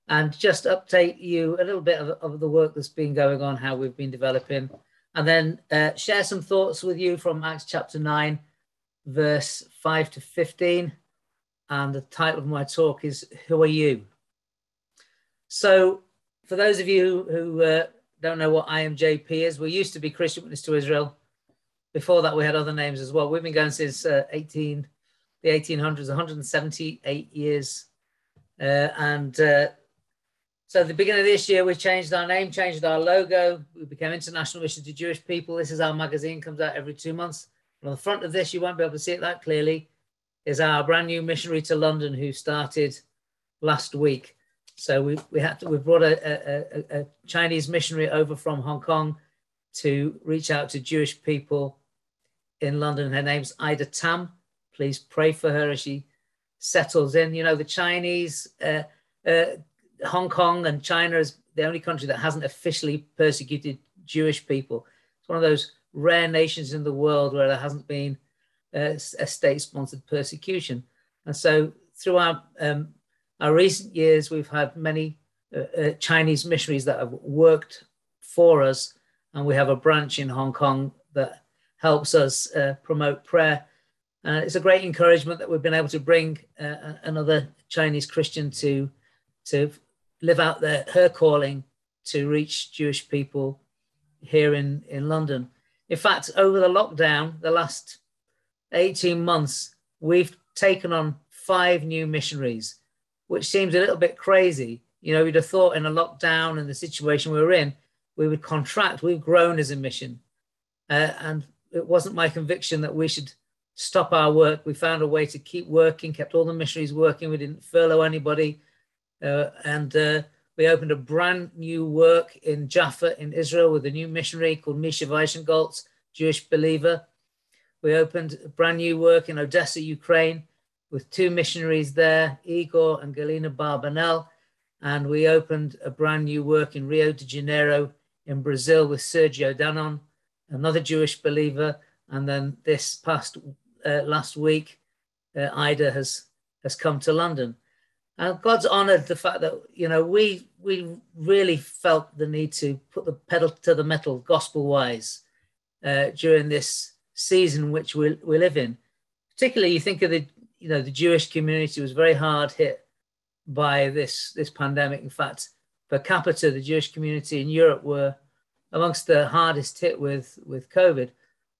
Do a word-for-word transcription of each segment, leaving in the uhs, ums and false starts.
and just update you a little bit of, of the work that's been going on, how we've been developing, and then uh, share some thoughts with you from Acts chapter nine, verse five to fifteen. And the title of my talk is, Who Are You? So for those of you who uh, don't know what I M J P is, we used to be Christian Witness to Israel. Before that, we had other names as well. We've been going since uh, eighteen, the eighteen hundreds, one hundred seventy-eight years. Uh, and uh, so at the beginning of this year, we changed our name, changed our logo. We became International Mission to Jewish People. This is our magazine, comes out every two months. And on the front of this, you won't be able to see it that clearly, is our brand new missionary to London who started last week. So we we had to we brought a, a, a Chinese missionary over from Hong Kong to reach out to Jewish people in London. Her name's Ida Tam. Please pray for her as she settles in. You know, the Chinese, uh, uh, Hong Kong and China is the only country that hasn't officially persecuted Jewish people. It's one of those rare nations in the world where there hasn't been a, a state-sponsored persecution. And so through our um, our recent years, we've had many uh, uh, Chinese missionaries that have worked for us, and we have a branch in Hong Kong that helps us uh, promote prayer. Uh, it's a great encouragement that we've been able to bring uh, another Chinese Christian to, to live out their, her calling to reach Jewish people here in, in London. In fact, over the lockdown, the last eighteen months, we've taken on five new missionaries, which seems a little bit crazy. You know, we'd have thought in a lockdown and the situation we were in, we would contract. We've grown as a mission. Uh, and it wasn't my conviction that we should stop our work. We found a way to keep working, kept all the missionaries working. We didn't furlough anybody. Uh, and uh, we opened a brand new work in Jaffa in Israel with a new missionary called Misha Weishengoltz, Jewish believer. We opened a brand new work in Odessa, Ukraine, with two missionaries there, Igor and Galina Barbanel. And we opened a brand new work in Rio de Janeiro in Brazil with Sergio Danon, another Jewish believer. And then this past uh, last week, uh, Ida has, has come to London. And God's honored the fact that, you know, we, we really felt the need to put the pedal to the metal gospel-wise uh, during this season which we, we live in. Particularly, you think of the you know, the Jewish community was very hard hit by this, this pandemic. In fact, per capita, the Jewish community in Europe were amongst the hardest hit with, with COVID.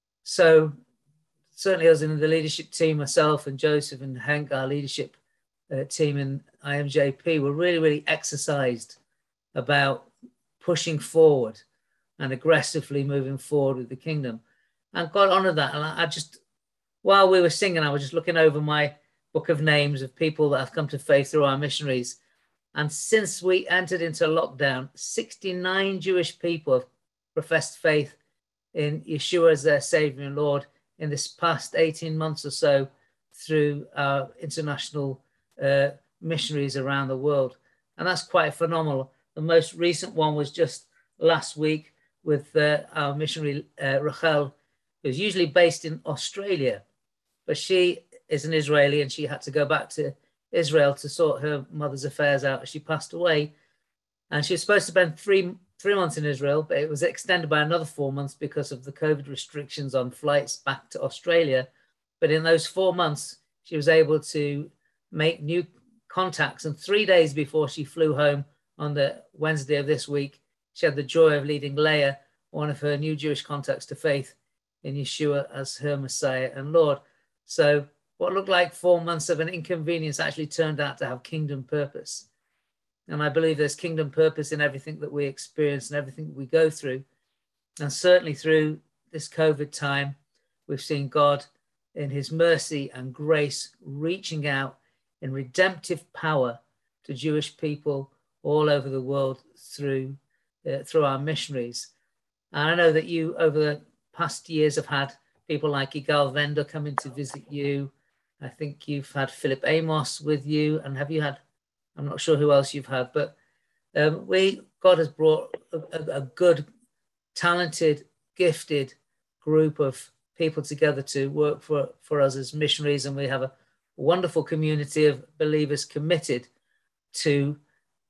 So certainly us in the leadership team, myself and Joseph and Hank, our leadership uh, team in I M J P, were really, really exercised about pushing forward and aggressively moving forward with the kingdom. And God honored that. And I, I just, while we were singing, I was just looking over my book of names of people that have come to faith through our missionaries. And since we entered into lockdown, sixty-nine Jewish people have professed faith in Yeshua as their Savior and Lord in this past eighteen months or so through our international uh, missionaries around the world. And that's quite phenomenal. The most recent one was just last week with uh, our missionary, uh, Rachel, who's usually based in Australia. But she is an Israeli and she had to go back to Israel to sort her mother's affairs out as she passed away. And she was supposed to spend three, three months in Israel, but it was extended by another four months because of the COVID restrictions on flights back to Australia. But in those four months, she was able to make new contacts. And three days before she flew home on the Wednesday of this week, she had the joy of leading Leah, one of her new Jewish contacts, to faith in Yeshua as her Messiah and Lord. So what looked like four months of an inconvenience actually turned out to have kingdom purpose. And I believe there's kingdom purpose in everything that we experience and everything that we go through. And certainly through this COVID time, we've seen God in his mercy and grace reaching out in redemptive power to Jewish people all over the world through, uh, through our missionaries. And I know that you, over the past years, have had people like Igal Venda coming to visit you. I think you've had Philip Amos with you. And have you had, I'm not sure who else you've had, but um, we, God has brought a, a, a good, talented, gifted group of people together to work for, for us as missionaries. And we have a wonderful community of believers committed to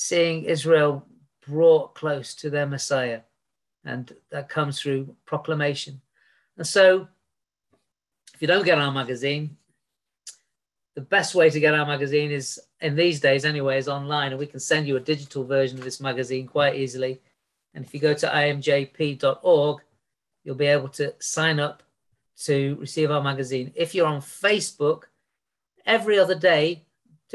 seeing Israel brought close to their Messiah. And that comes through proclamation. And so if you don't get our magazine, the best way to get our magazine is, in these days anyway, is online. And we can send you a digital version of this magazine quite easily. And if you go to I M J P dot org, you'll be able to sign up to receive our magazine. If you're on Facebook, every other day,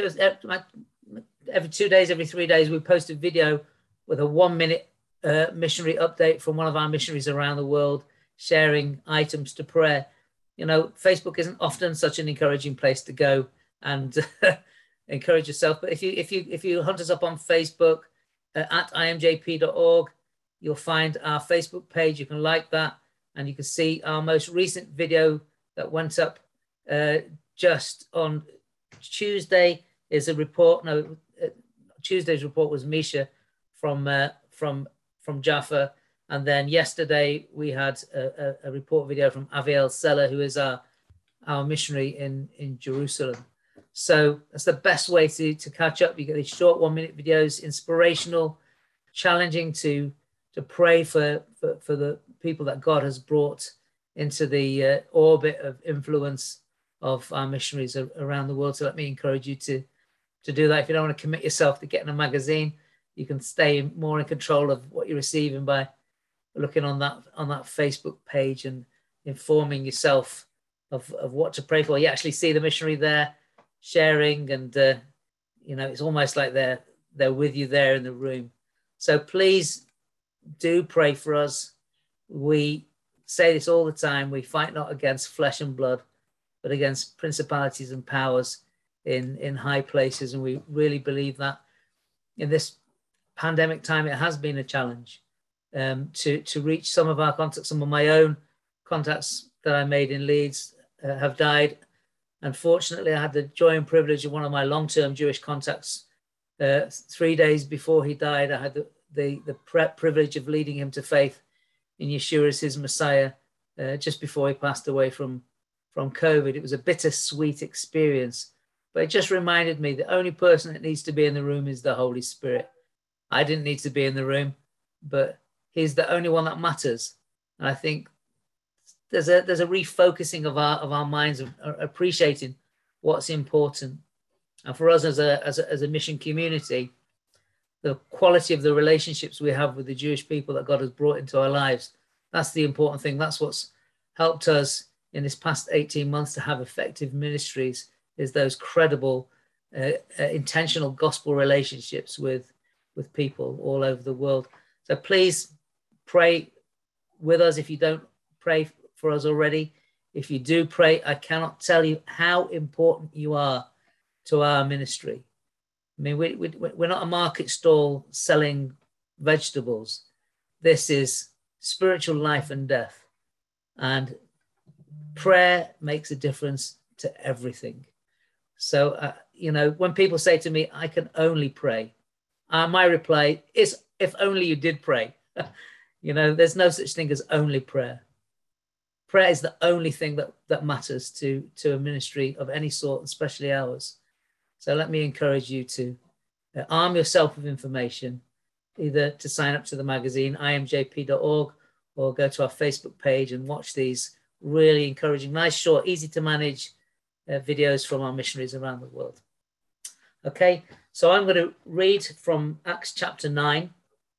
every two days, every three days, we post a video with a one minute uh, missionary update from one of our missionaries around the world, sharing items to prayer. You know, Facebook isn't often such an encouraging place to go and encourage yourself. But if you if you if you hunt us up on Facebook uh, at I M J P dot org, you'll find our Facebook page. You can like that, and you can see our most recent video that went up uh, just on Tuesday. Is a report. No, uh, Tuesday's report was Misha from uh, from from Jaffa. And then yesterday we had a, a, a report video from Aviel Seller, who is our, our missionary in, in Jerusalem. So that's the best way to, to catch up. You get these short one minute videos, inspirational, challenging to, to pray for, for, for the people that God has brought into the uh, orbit of influence of our missionaries around the world. So let me encourage you to, to do that. If you don't want to commit yourself to getting a magazine, you can stay more in control of what you're receiving by looking on that on that Facebook page and informing yourself of, of what to pray for. You actually see the missionary there sharing, and uh, you know, it's almost like they're they're with you there in the room. So please do pray for us. We say this all the time. We fight not against flesh and blood, but against principalities and powers in in high places, and we really believe that in this pandemic time it has been a challenge. Um, to, to reach some of our contacts. Some of my own contacts that I made in Leeds uh, have died. Unfortunately, I had the joy and privilege of one of my long-term Jewish contacts. Uh, three days before he died, I had the, the, the privilege of leading him to faith in Yeshua as his Messiah uh, just before he passed away from, from COVID. It was a bittersweet experience, but it just reminded me the only person that needs to be in the room is the Holy Spirit. I didn't need to be in the room, but He's the only one that matters. And I think there's a there's a refocusing of our of our minds, of appreciating what's important. And for us as a, as a as a mission community, the quality of the relationships we have with the Jewish people that God has brought into our lives, that's the important thing. That's what's helped us in this past eighteen months to have effective ministries, is those credible, uh, uh, intentional gospel relationships with, with people all over the world. So please pray with us if you don't pray for us already. If you do pray, I cannot tell you how important you are to our ministry. I mean, we, we, we're not a market stall selling vegetables. This is spiritual life and death. And prayer makes a difference to everything. So, uh, you know, when people say to me, I can only pray, uh, my reply is, if only you did pray. You know, there's no such thing as only prayer. Prayer is the only thing that, that matters to, to a ministry of any sort, especially ours. So let me encourage you to uh, arm yourself with information, either to sign up to the magazine, I M J P dot org, or go to our Facebook page and watch these really encouraging, nice, short, easy to manage uh, videos from our missionaries around the world. Okay, so I'm going to read from Acts chapter nine.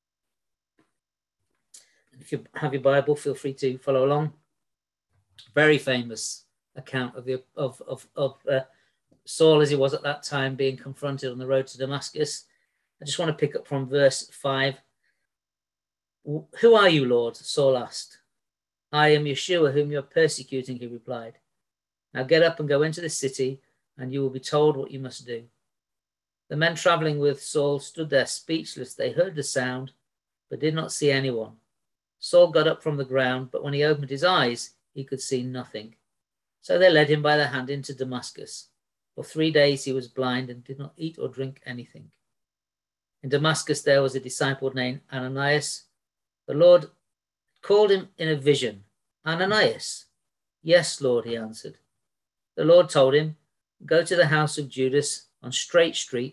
If you have your Bible, feel free to follow along. Very famous account of the of of, of uh, Saul as he was at that time, being confronted on the road to Damascus. I just want to pick up from verse five. Who are you, Lord? Saul asked. I am Yeshua, whom you are persecuting, he replied. Now get up and go into the city, and you will be told what you must do. The men traveling with Saul stood there speechless. They heard the sound, but did not see anyone. Saul got up from the ground, but when he opened his eyes, he could see nothing. So they led him by the hand into Damascus. For three days he was blind and did not eat or drink anything. In Damascus there was a disciple named Ananias. The Lord called him in a vision. Ananias. Yes, Lord, he answered. The Lord told him, go to the house of Judas on Straight Street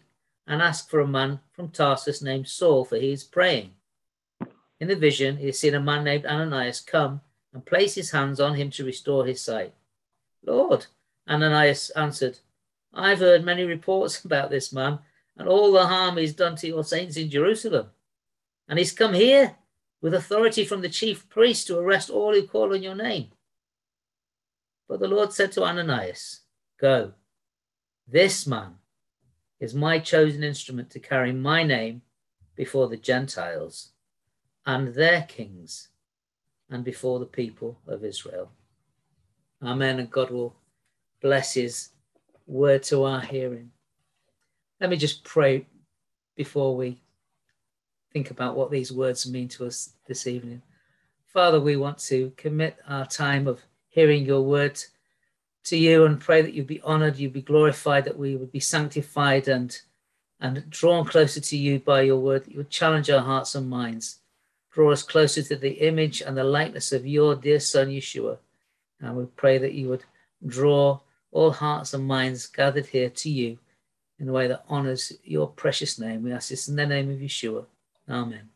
and ask for a man from Tarsus named Saul, for he is praying. In the vision, he has seen a man named Ananias come and place his hands on him to restore his sight. Lord, Ananias answered, I've heard many reports about this man and all the harm he's done to your saints in Jerusalem. And he's come here with authority from the chief priest to arrest all who call on your name. But the Lord said to Ananias, Go, this man is my chosen instrument to carry my name before the Gentiles and their kings and before the people of Israel. Amen. And God will bless his word to our hearing. Let me just pray before we think about what these words mean to us this evening. Father, we want to commit our time of hearing your word to you and pray that you'd be honored, you'd be glorified, that we would be sanctified and, and drawn closer to you by your word, that you would challenge our hearts and minds, draw us closer to the image and the likeness of your dear son, Yeshua. And we pray that you would draw all hearts and minds gathered here to you in a way that honors your precious name. We ask this in the name of Yeshua. Amen.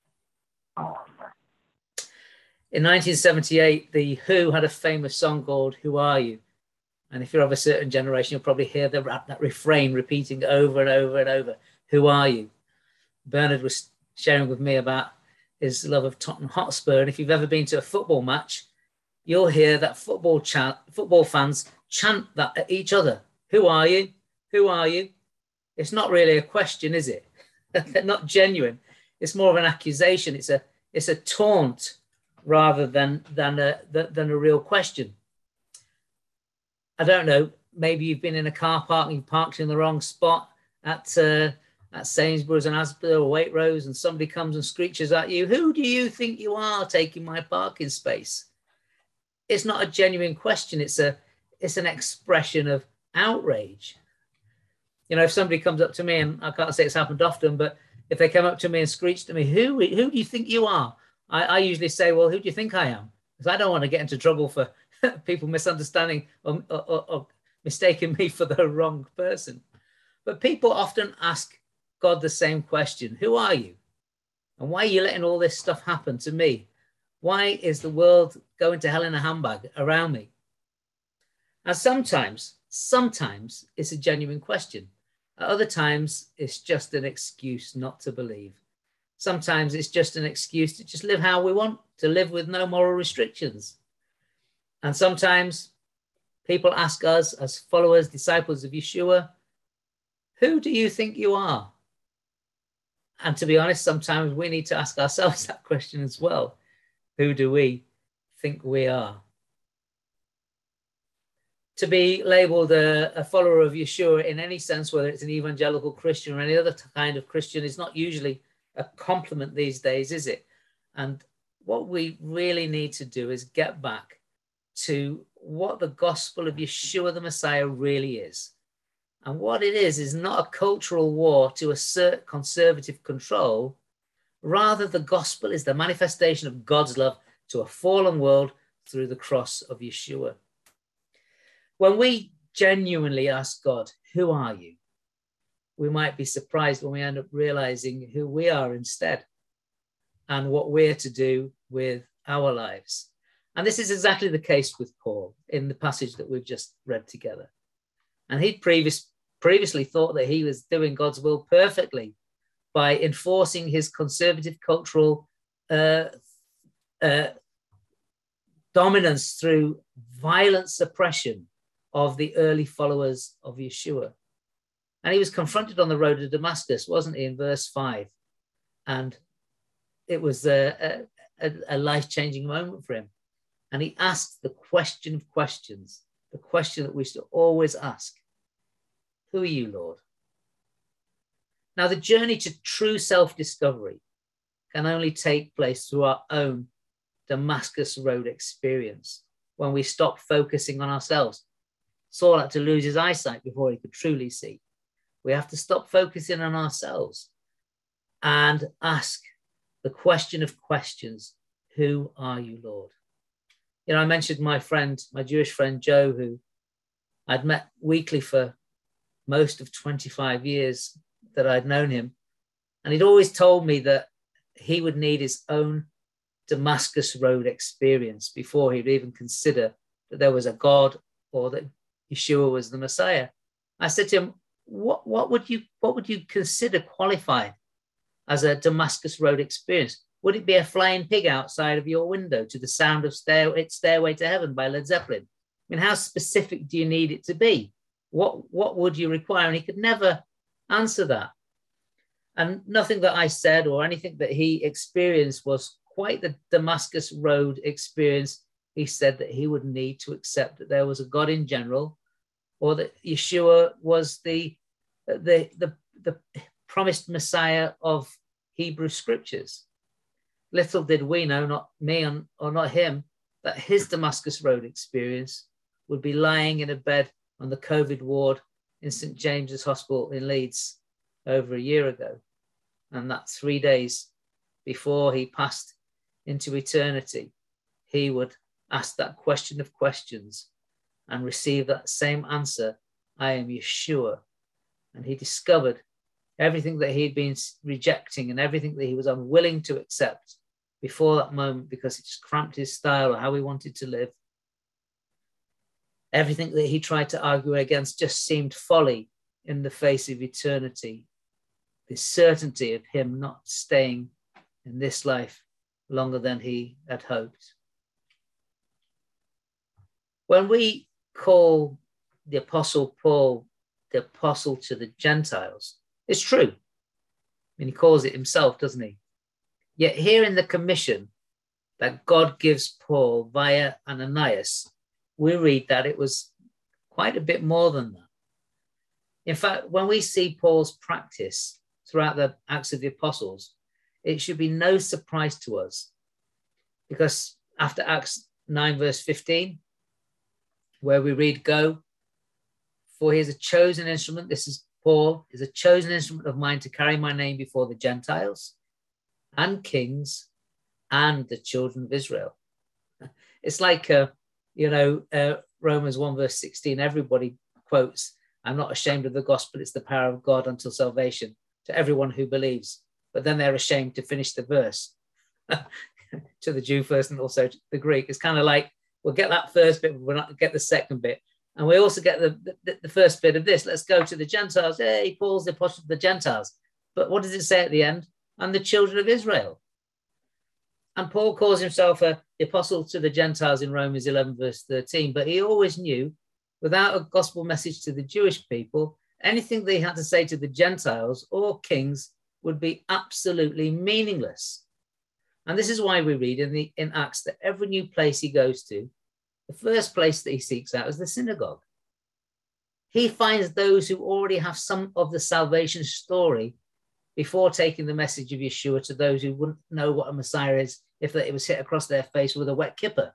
In nineteen seventy-eight, The Who had a famous song called Who Are You? And if you're of a certain generation, you'll probably hear the, that refrain repeating over and over and over. Who are you? Bernard was sharing with me about his love of Tottenham Hotspur. And if you've ever been to a football match, you'll hear that football chant, football fans chant that at each other. Who are you? Who are you? It's not really a question, is it? They're not genuine. It's more of an accusation. It's a it's a taunt rather than than a than a real question. I don't know. Maybe you've been in a car park and you parked in the wrong spot at uh, at Sainsbury's and Asda or Waitrose, and somebody comes and screeches at you. Who do you think you are taking my parking space? It's not a genuine question. It's a it's an expression of outrage. You know, if somebody comes up to me, and I can't say it's happened often, but if they come up to me and screech to me, who who do you think you are? I, I usually say, well, who do you think I am? Because I don't want to get into trouble for people misunderstanding or, or, or mistaking me for the wrong person. But people often ask God the same question. Who are you? And why are you letting all this stuff happen to me? Why is the world going to hell in a handbag around me? And sometimes, sometimes it's a genuine question. At other times, it's just an excuse not to believe. Sometimes it's just an excuse to just live how we want, to live with no moral restrictions. And sometimes people ask us as followers, disciples of Yeshua, who do you think you are? And to be honest, sometimes we need to ask ourselves that question as well. Who do we think we are? To be labeled a, a follower of Yeshua in any sense, whether it's an evangelical Christian or any other kind of Christian, is not usually a compliment these days, is it? And what we really need to do is get back to what the gospel of Yeshua the Messiah really is. And what it is, is not a cultural war to assert conservative control. Rather, the gospel is the manifestation of God's love to a fallen world through the cross of Yeshua. When we genuinely ask God, who are you? We might be surprised when we end up realizing who we are instead and what we're to do with our lives. And this is exactly the case with Paul in the passage that we've just read together. And he'd previous, previously thought that he was doing God's will perfectly by enforcing his conservative cultural uh, uh, dominance through violent suppression of the early followers of Yeshua. And he was confronted on the road to Damascus, wasn't he, in verse five? And it was a, a, a life-changing moment for him. And he asked the question of questions, the question that we should always ask. Who are you, Lord? Now, the journey to true self-discovery can only take place through our own Damascus Road experience, when we stop focusing on ourselves. Saul had to lose his eyesight before he could truly see. We have to stop focusing on ourselves and ask the question of questions. Who are you, Lord? You know, I mentioned my friend, my Jewish friend, Joe, who I'd met weekly for most of twenty-five years that I'd known him. And he'd always told me that he would need his own Damascus Road experience before he'd even consider that there was a God or that Yeshua was the Messiah. I said to him, what, what would you what would you consider qualified as a Damascus Road experience? Would it be a flying pig outside of your window to the sound of Stair, It's Stairway to Heaven by Led Zeppelin? I mean, how specific do you need it to be? What, what would you require? And he could never answer that. And nothing that I said or anything that he experienced was quite the Damascus Road experience. He said that he would need to accept that there was a God in general, or that Yeshua was the, the, the, the promised Messiah of Hebrew scriptures. Little did we know, not me or not him, that his Damascus Road experience would be lying in a bed on the COVID ward in Saint James's Hospital in Leeds over a year ago. And that three days before he passed into eternity, he would ask that question of questions and receive that same answer, I am Yeshua. And he discovered everything that he'd been rejecting and everything that he was unwilling to accept before that moment because it just cramped his style or how he wanted to live. Everything that he tried to argue against just seemed folly in the face of eternity. The certainty of him not staying in this life longer than he had hoped. When we call the Apostle Paul the apostle to the Gentiles, it's true. I mean, he calls it himself, doesn't he? Yet here in the commission that God gives Paul via Ananias, we read that it was quite a bit more than that. In fact, when we see Paul's practice throughout the Acts of the Apostles, it should be no surprise to us, because after Acts nine verse fifteen, where we read, go, for he is a chosen instrument, this is Paul, is a chosen instrument of mine to carry my name before the Gentiles and kings and the children of Israel. It's like, uh, you know, uh, Romans one verse sixteen, everybody quotes, I'm not ashamed of the gospel, it's the power of God until salvation to everyone who believes. But then they're ashamed to finish the verse to the Jew first and also to the Greek. It's kind of like, we'll get that first bit, but we'll not get the second bit. And we also get the, the, the first bit of this. Let's go to the Gentiles. Hey, Paul's the apostle of the Gentiles. But what does it say at the end? And the children of Israel. And Paul calls himself a, the apostle to the Gentiles in Romans eleven verse thirteen. But he always knew, without a gospel message to the Jewish people, anything they had to say to the Gentiles or kings would be absolutely meaningless. And this is why we read in, the, in Acts that every new place he goes to, the first place that he seeks out is the synagogue. He finds those who already have some of the salvation story before taking the message of Yeshua to those who wouldn't know what a Messiah is if it was hit across their face with a wet kipper.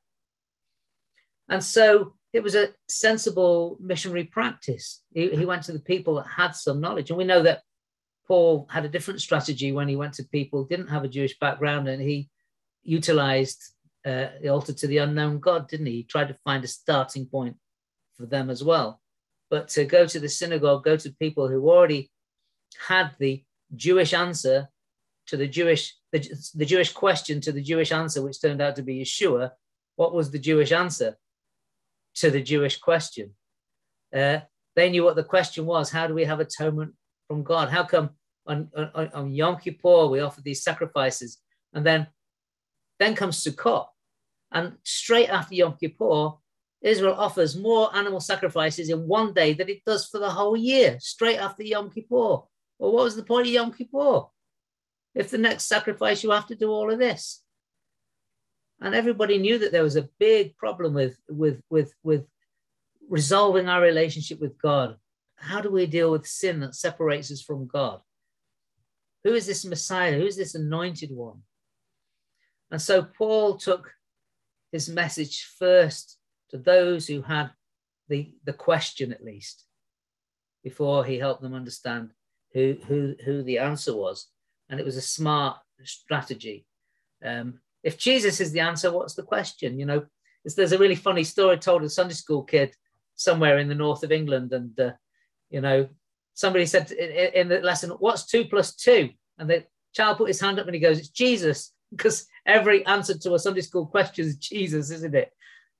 And so it was a sensible missionary practice. He, he went to the people that had some knowledge. And we know that Paul had a different strategy when he went to people who didn't have a Jewish background, and he utilized uh, the altar to the unknown God, didn't he? He tried to find a starting point for them as well. But to go to the synagogue, go to people who already had the Jewish answer to the Jewish, the, the Jewish question to the Jewish answer, which turned out to be Yeshua. What was the Jewish answer to the Jewish question? Uh, they knew what the question was. How do we have atonement from God? How come on, on, on Yom Kippur we offer these sacrifices, and then then comes Sukkot, and straight after Yom Kippur, Israel offers more animal sacrifices in one day than it does for the whole year, straight after Yom Kippur. Well, what was the point of Yom Kippur if the next sacrifice you have to do all of this? And everybody knew that there was a big problem with, with, with, with resolving our relationship with God. How do we deal with sin that separates us from God? Who is this Messiah? Who is this anointed one? And so Paul took his message first to those who had the, the question, at least, before he helped them understand who, who, who the answer was. And it was a smart strategy. Um, if Jesus is the answer, what's the question? You know, there's a really funny story told to a Sunday school kid somewhere in the north of England. And, uh, you know, somebody said in, in the lesson, what's two plus two? And the child put his hand up and he goes, it's Jesus, because every answer to a Sunday school question is Jesus, isn't it?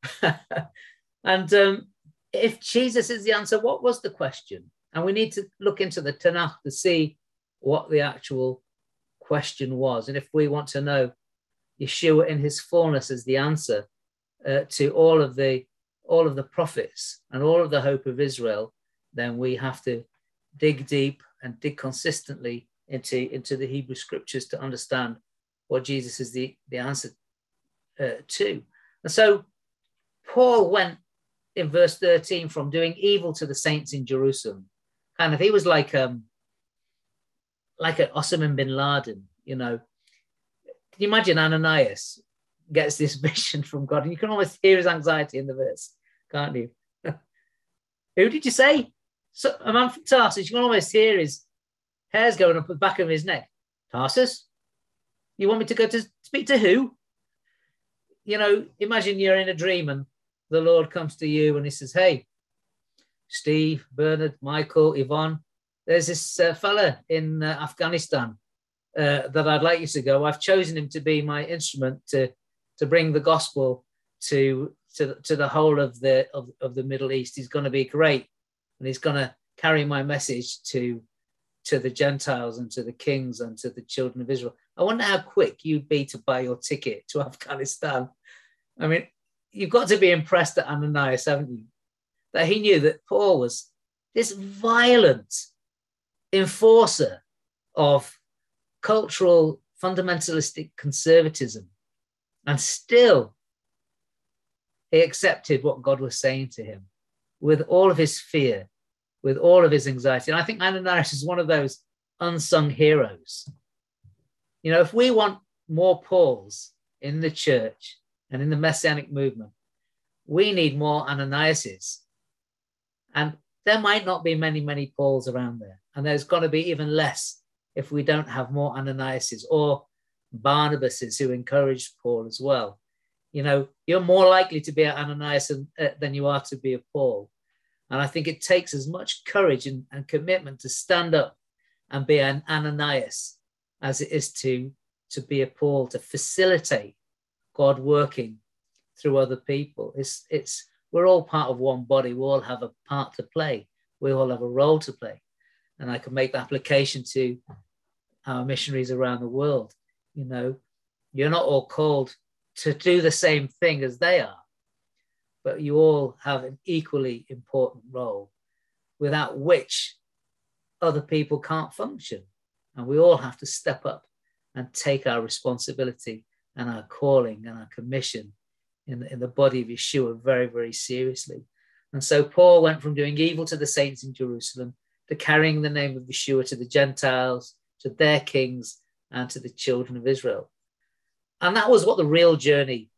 And um, if Jesus is the answer, what was the question? And we need to look into the Tanakh to see what the actual question was. And if we want to know Yeshua in his fullness as the answer uh, to all of the all of the prophets and all of the hope of Israel, then we have to dig deep and dig consistently into, into the Hebrew scriptures to understand what Jesus is the, the answer uh, to. And so Paul went in verse thirteen from doing evil to the saints in Jerusalem. Kind of, he was like um, like an Osama bin Laden, you know. Can you imagine Ananias gets this vision from God? And you can almost hear his anxiety in the verse, can't you? Who did you say? So, a man from Tarsus. You can almost hear his hairs going up the back of his neck. Tarsus? You want me to go to speak to who? You know, imagine you're in a dream and the Lord comes to you and he says, hey, Steve, Bernard, Michael, Yvonne, there's this uh, fella in uh, Afghanistan uh, that I'd like you to go. I've chosen him to be my instrument to, to bring the gospel to, to, to the whole of the, of, of the Middle East. He's going to be great. And he's going to carry my message to, to the Gentiles and to the kings and to the children of Israel. I wonder how quick you'd be to buy your ticket to Afghanistan. I mean, you've got to be impressed at Ananias, haven't you? That he knew that Paul was this violent enforcer of cultural fundamentalistic conservatism. And still, he accepted what God was saying to him with all of his fear, with all of his anxiety. And I think Ananias is one of those unsung heroes. You know, if we want more Pauls in the church and in the Messianic movement, we need more Ananiases. And there might not be many, many Pauls around there. And there's got to be even less if we don't have more Ananiases or Barnabases who encouraged Paul as well. You know, you're more likely to be an Ananias than, uh, than you are to be a Paul. And I think it takes as much courage and, and commitment to stand up and be an Ananias as it is to, to be a Paul, to facilitate God working through other people. It's, it's, we're all part of one body. We all have a part to play. We all have a role to play. And I can make the application to our missionaries around the world. You know, you're not all called to do the same thing as they are, but you all have an equally important role without which other people can't function. And we all have to step up and take our responsibility and our calling and our commission in the, in the body of Yeshua very, very seriously. And so Paul went from doing evil to the saints in Jerusalem to carrying the name of Yeshua to the Gentiles, to their kings, and to the children of Israel. And that was what the real journey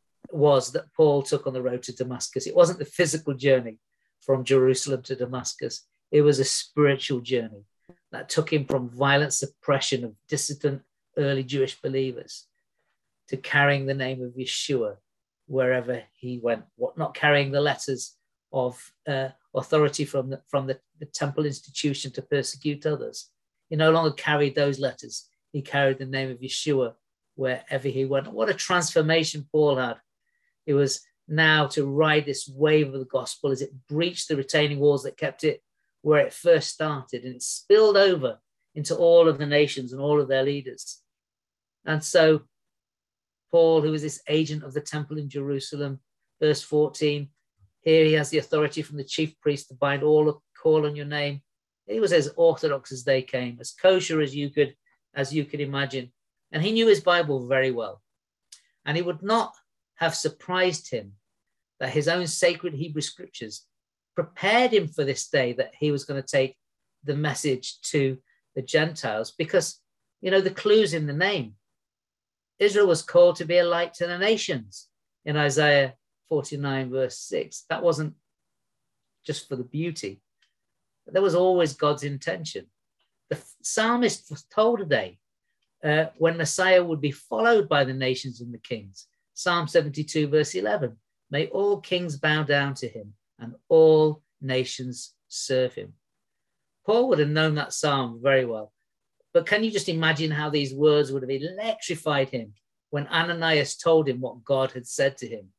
was that Paul took on the road to Damascus. It wasn't the physical journey from Jerusalem to Damascus. It was a spiritual journey that took him from violent suppression of dissident early Jewish believers to carrying the name of Yeshua wherever he went, what, not carrying the letters of uh, authority from, the, from the, the temple institution to persecute others. He no longer carried those letters. He carried the name of Yeshua wherever he went. What a transformation Paul had. It was now to ride this wave of the gospel as it breached the retaining walls that kept it where it first started, and it spilled over into all of the nations and all of their leaders. And so Paul, who was this agent of the temple in Jerusalem, verse fourteen, here he has the authority from the chief priest to bind all who call on your name. He was as orthodox as they came, as kosher as you could, as you could imagine. And he knew his Bible very well. And it would not have surprised him that his own sacred Hebrew scriptures prepared him for this day that he was going to take the message to the Gentiles, because, you know, the clue's in the name. Israel was called to be a light to the nations in Isaiah forty-nine, verse six. That wasn't just for the beauty, but that was always God's intention. The psalmist was told today uh, when Messiah would be followed by the nations and the kings. Psalm seventy-two, verse eleven, may all kings bow down to him and all nations serve him. Paul would have known that psalm very well. But can you just imagine how these words would have electrified him when Ananias told him what God had said to him?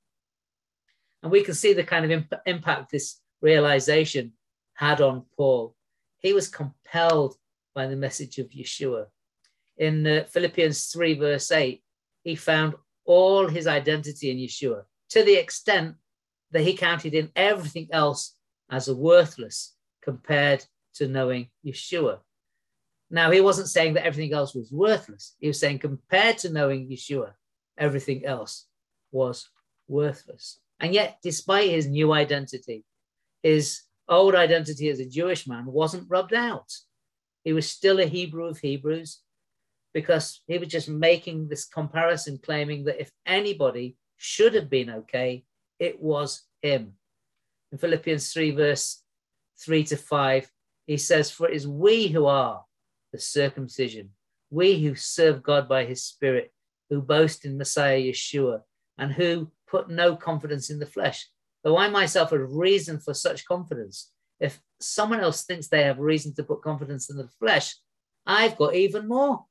And we can see the kind of imp- impact this realization had on Paul. He was compelled by the message of Yeshua. In uh, Philippians three, verse eight, he found all his identity in Yeshua, to the extent that he counted in everything else as a worthless compared to knowing Yeshua. Now, he wasn't saying that everything else was worthless. He was saying compared to knowing Yeshua, everything else was worthless. And yet, despite his new identity, his old identity as a Jewish man wasn't rubbed out. He was still a Hebrew of Hebrews, because he was just making this comparison, claiming that if anybody should have been okay, it was him. In Philippians three, verse three to five, he says, for it is we who are the circumcision, we who serve God by his Spirit, who boast in Messiah Yeshua, and who put no confidence in the flesh. Though I myself have reason for such confidence, if someone else thinks they have reason to put confidence in the flesh, I've got even more.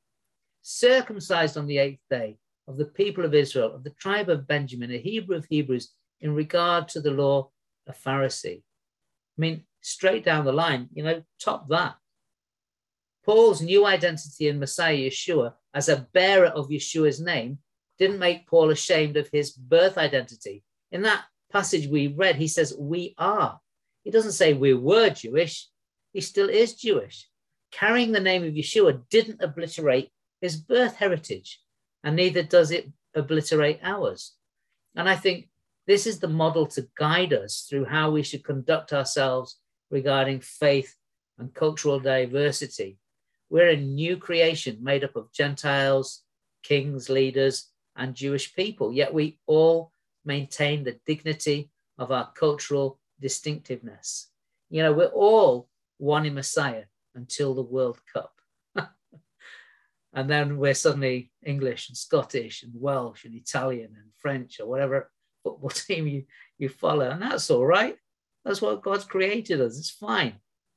Circumcised on the eighth day, of the people of Israel, of the tribe of Benjamin, a Hebrew of Hebrews, in regard to the law, a Pharisee. I mean, straight down the line, you know, top that. Paul's new identity in Messiah Yeshua as a bearer of Yeshua's name didn't make Paul ashamed of his birth identity. In that passage we read, he says, we are. He doesn't say we were Jewish. He still is Jewish. Carrying the name of Yeshua didn't obliterate his birth heritage, and neither does it obliterate ours. And I think this is the model to guide us through how we should conduct ourselves regarding faith and cultural diversity. We're a new creation made up of Gentiles, kings, leaders, and Jewish people, yet we all maintain the dignity of our cultural distinctiveness. You know, we're all one in Messiah until the World Cup. And then we're suddenly English and Scottish and Welsh and Italian and French or whatever football team you, you follow. And that's all right. That's what God's created us. It's fine.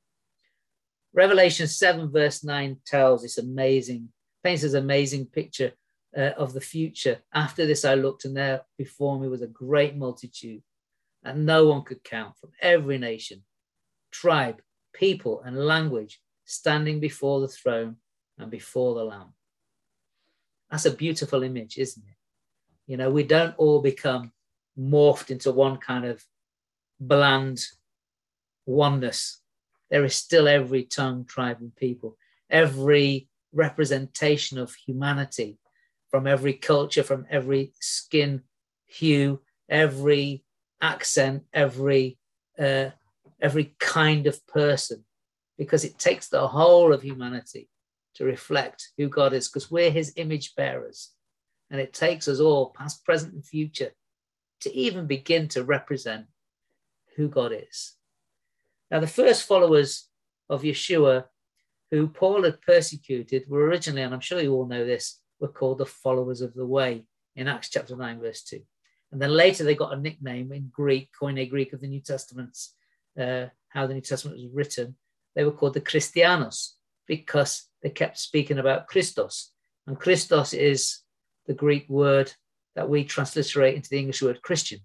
Revelation seven verse nine tells this amazing, paints this amazing picture uh, of the future. After this I looked, and there before me was a great multitude that no one could count, from every nation, tribe, people, and language, standing before the throne and before the Lamb. That's a beautiful image, isn't it? You know, we don't all become morphed into one kind of bland oneness. There is still every tongue, tribe, and people, every representation of humanity, from every culture, from every skin hue, every accent, every uh, every kind of person, because it takes the whole of humanity to reflect who God is, because we're his image bearers. And it takes us all, past, present, and future, to even begin to represent who God is. Now, the first followers of Yeshua who Paul had persecuted were originally, and I'm sure you all know this, were called the followers of the way in Acts chapter nine, verse two. And then later they got a nickname in Greek, Koine Greek of the New Testament, uh, how the New Testament was written. They were called the Christianos, because they kept speaking about Christos. And Christos is the Greek word that we transliterate into the English word Christian.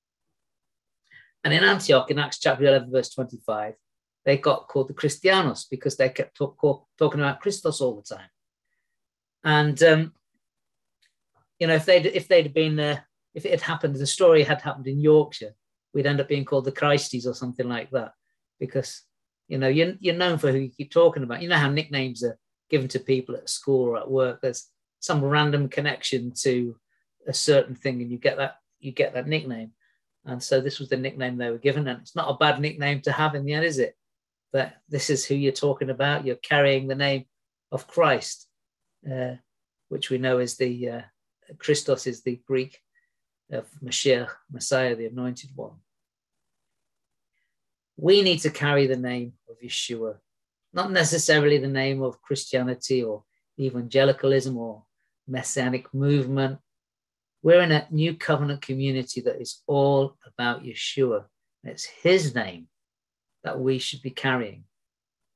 And in Antioch, in Acts chapter eleven, verse twenty-five, they got called the Christianos because they kept talk, talk, talking about Christos all the time. And, um, you know, if they'd, if they'd been, uh, if it had happened, the story had happened in Yorkshire, we'd end up being called the Christies or something like that, because, you know, you're, you're known for who you keep talking about. You know how nicknames are given to people at school or at work. There's some random connection to a certain thing, and you get that you get that nickname. And so this was the nickname they were given, and it's not a bad nickname to have in the end, is it? But this is who you're talking about. You're carrying the name of Christ, uh, which we know is the uh, Christos is the Greek of Mashiach, Messiah, the Anointed One. We need to carry the name of Yeshua, not necessarily the name of Christianity or evangelicalism or messianic movement. We're in a new covenant community that is all about Yeshua. It's his name that we should be carrying.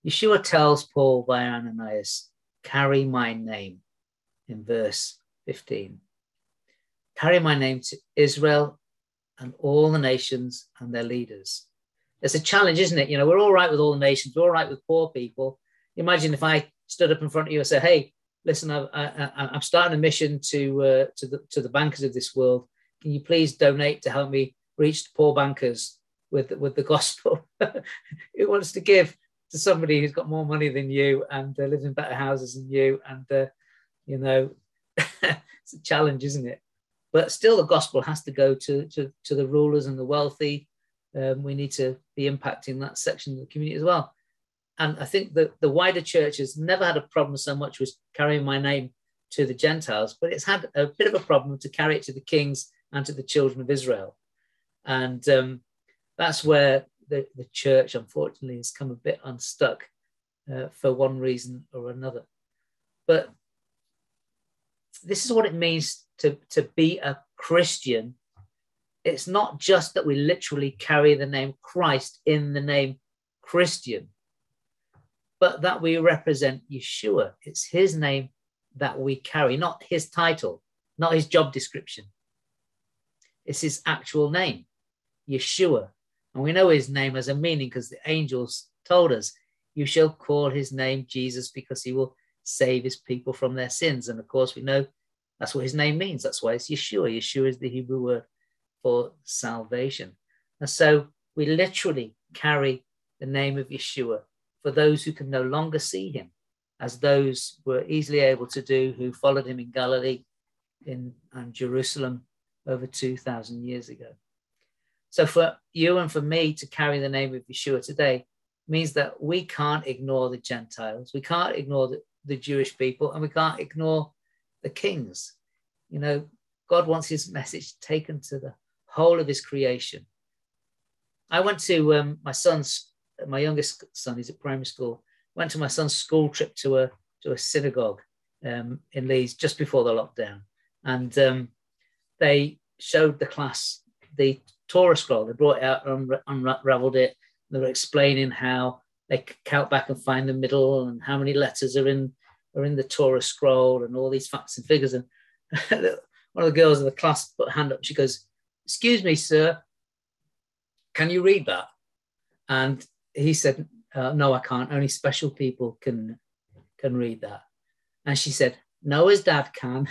Yeshua tells Paul by Ananias, carry my name in verse fifteen. Carry my name to Israel and all the nations and their leaders. It's a challenge, isn't it? You know, we're all right with all the nations. We're all right with poor people. Imagine if I stood up in front of you and said, hey, listen, I, I, I'm starting a mission to, uh, to, the, to the bankers of this world. Can you please donate to help me reach the poor bankers with, with the gospel? Who wants to give to somebody who's got more money than you and uh, lives in better houses than you? And, uh, you know, it's a challenge, isn't it? But still, the gospel has to go to, to, to the rulers and the wealthy. Um, we need to be impacting that section of the community as well. And I think that the wider church has never had a problem so much with carrying my name to the Gentiles, but it's had a bit of a problem to carry it to the kings and to the children of Israel. And um, that's where the, the church, unfortunately, has come a bit unstuck uh, for one reason or another. But this is what it means to, to be a Christian. It's not just that we literally carry the name Christ in the name Christian, but that we represent Yeshua. It's his name that we carry, not his title, not his job description. It's his actual name, Yeshua. And we know his name has a meaning because the angels told us, you shall call his name Jesus because he will save his people from their sins. And of course, we know that's what his name means. That's why it's Yeshua. Yeshua is the Hebrew word for salvation. And so we literally carry the name of Yeshua for those who can no longer see him, as those were easily able to do who followed him in Galilee in and Jerusalem over two thousand years ago. So for you and for me to carry the name of Yeshua today means that we can't ignore the Gentiles. We can't ignore the, the Jewish people, and we can't ignore the kings. You know, God wants his message taken to the whole of his creation. I went to um, my son's, my youngest son, he's at primary school, went to my son's school trip to a to a synagogue um, in Leeds just before the lockdown. And um, they showed the class the Torah scroll. They brought it out and unraveled it. They were explaining how they count back and find the middle and how many letters are in are in the Torah scroll and all these facts and figures. And one of the girls in the class put a hand up. She goes, "Excuse me, sir, can you read that?" And he said, uh, "No, I can't. Only special people can can read that." And she said, "Noah's dad can."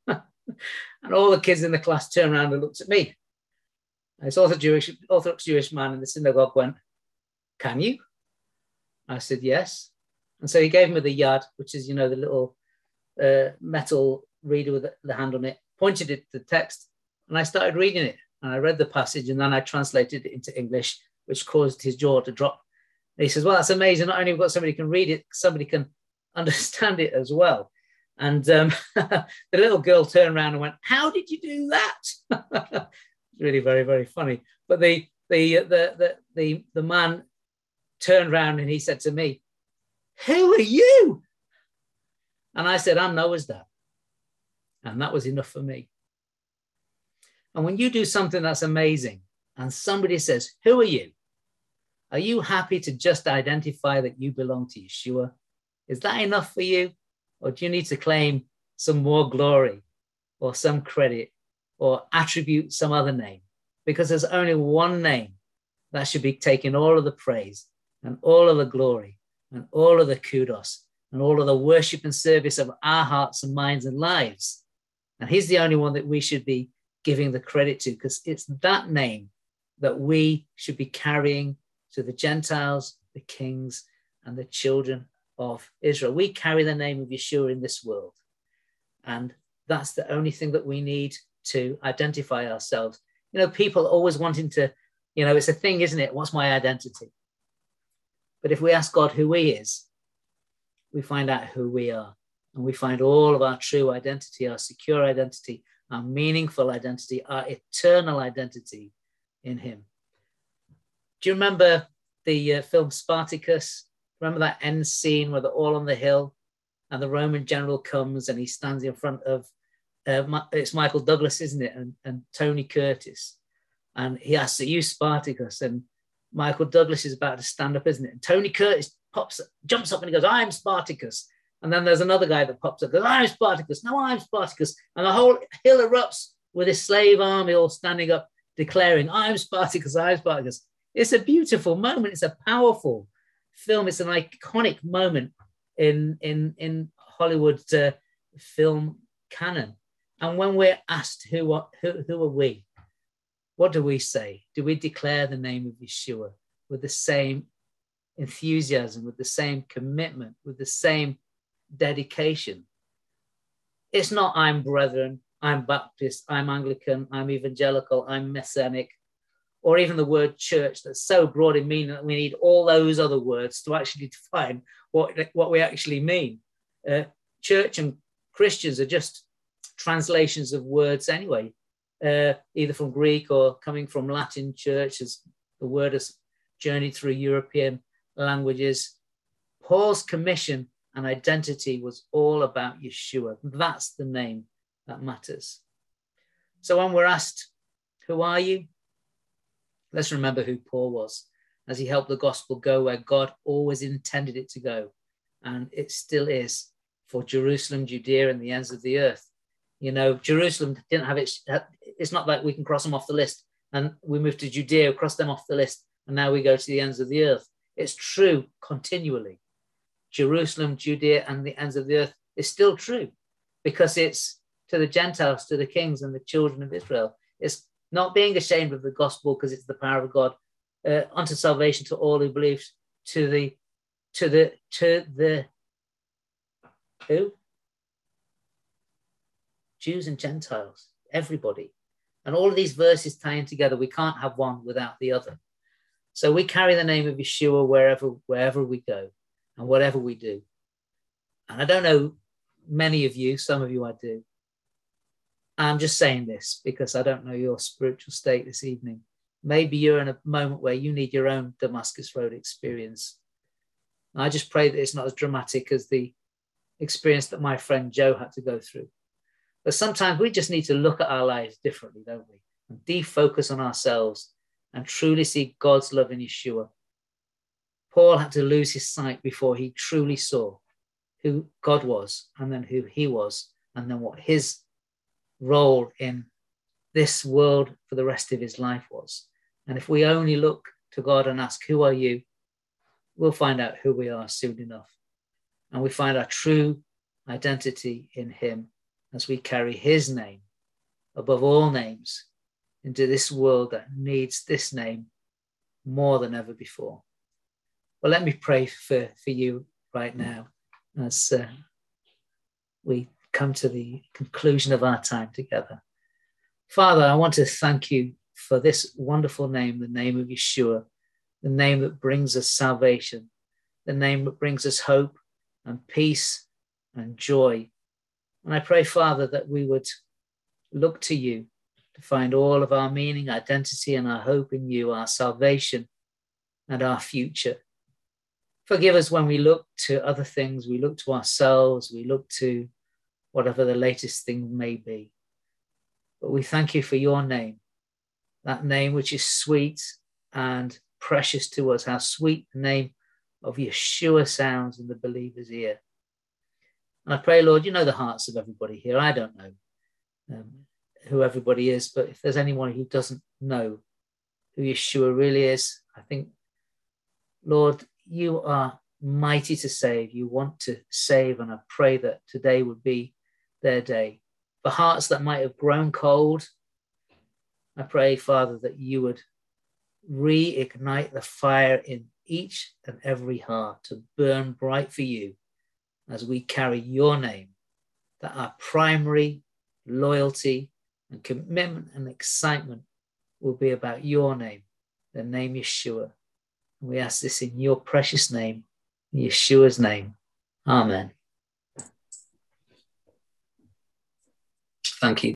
And all the kids in the class turned around and looked at me. And this Orthodox Jewish, Orthodox Jewish man in the synagogue went, "Can you?" I said, "Yes." And so he gave me the yad, which is, you know, the little uh, metal reader with the hand on it, pointed it to the text, and I started reading it. And I read the passage, and then I translated it into English, which caused his jaw to drop. And he says, "Well, that's amazing. Not only have we got somebody who can read it, somebody can understand it as well." And um, the little girl turned around and went, "How did you do that?" It's really very, very funny. But the the the the the, the man turned around and he said to me, "Who are you?" And I said, "I'm Noah's dad." And that was enough for me. And when you do something that's amazing and somebody says, "Who are you?" Are you happy to just identify that you belong to Yeshua? Is that enough for you? Or do you need to claim some more glory or some credit or attribute some other name? Because there's only one name that should be taking all of the praise and all of the glory and all of the kudos and all of the worship and service of our hearts and minds and lives. And he's the only one that we should be giving the credit to, because it's that name that we should be carrying to the Gentiles, the kings, and the children of Israel. We carry the name of Yeshua in this world. And that's the only thing that we need to identify ourselves. You know, people always wanting to, you know, it's a thing, isn't it? What's my identity? But if we ask God who he is, we find out who we are. And we find all of our true identity, our secure identity, our meaningful identity, our eternal identity in him. Do you remember the uh, film Spartacus? Remember that end scene where they're all on the hill and the Roman general comes and he stands in front of, uh, it's Michael Douglas, isn't it? And, and Tony Curtis. And he asks, "Are you Spartacus?" And Michael Douglas is about to stand up, isn't it? And Tony Curtis pops, jumps up and he goes, I'm Spartacus. And then there's another guy that pops up, goes, I'm Spartacus. No, I'm Spartacus. And the whole hill erupts with his slave army all standing up, declaring, I'm Spartacus, I'm Spartacus. It's a beautiful moment. It's a powerful film. It's an iconic moment in, in, in Hollywood uh, film canon. And when we're asked, who are, who, who are we? What do we say? Do we declare the name of Yeshua with the same enthusiasm, with the same commitment, with the same dedication? It's not I'm Brethren, I'm Baptist, I'm Anglican, I'm Evangelical, I'm Messianic, or even the word church that's so broad in meaning that we need all those other words to actually define what, what we actually mean. Uh, church and Christians are just translations of words anyway, uh, either from Greek or coming from Latin church, as the word has journeyed through European languages. Paul's commission and identity was all about Yeshua. That's the name that matters. So when we're asked, who are you? Let's remember who Paul was, as he helped the gospel go where God always intended it to go. And it still is, for Jerusalem, Judea, and the ends of the earth. You know, Jerusalem didn't have its, it's not like we can cross them off the list and we move to Judea, cross them off the list, and now we go to the ends of the earth. It's true continually. Jerusalem, Judea, and the ends of the earth is still true, because it's to the Gentiles, to the kings and the children of Israel. It's not being ashamed of the gospel because it's the power of God, uh, unto salvation to all who believe, to the, to the, to the, who? Jews and Gentiles, everybody. And all of these verses tying together, we can't have one without the other. So we carry the name of Yeshua wherever, wherever we go and whatever we do. And I don't know many of you, some of you I do. I'm just saying this because I don't know your spiritual state this evening. Maybe you're in a moment where you need your own Damascus Road experience. I just pray that it's not as dramatic as the experience that my friend Joe had to go through. But sometimes we just need to look at our lives differently, don't we? And defocus on ourselves and truly see God's love in Yeshua. Paul had to lose his sight before he truly saw who God was, and then who he was, and then what his role in this world for the rest of his life was. And if we only look to God and ask, who are you? We'll find out who we are soon enough. And we find our true identity in him as we carry his name above all names into this world that needs this name more than ever before. Well, let me pray for, for you right now as uh, we come to the conclusion of our time together. Father, I want to thank you for this wonderful name, the name of Yeshua, the name that brings us salvation, the name that brings us hope and peace and joy. And I pray, Father, that we would look to you to find all of our meaning, identity, and our hope in you, our salvation and our future. Forgive us when we look to other things, we look to ourselves, we look to whatever the latest thing may be. But we thank you for your name, that name which is sweet and precious to us, how sweet the name of Yeshua sounds in the believer's ear. And I pray, Lord, you know the hearts of everybody here. I don't know um, who everybody is, but if there's anyone who doesn't know who Yeshua really is, I think, Lord, you are mighty to save. You want to save, and I pray that today would be their day. For hearts that might have grown cold, I pray, Father, that you would reignite the fire in each and every heart to burn bright for you as we carry your name, that our primary loyalty and commitment and excitement will be about your name, the name Yeshua. And we ask this in your precious name, in Yeshua's name. Amen. Thank you.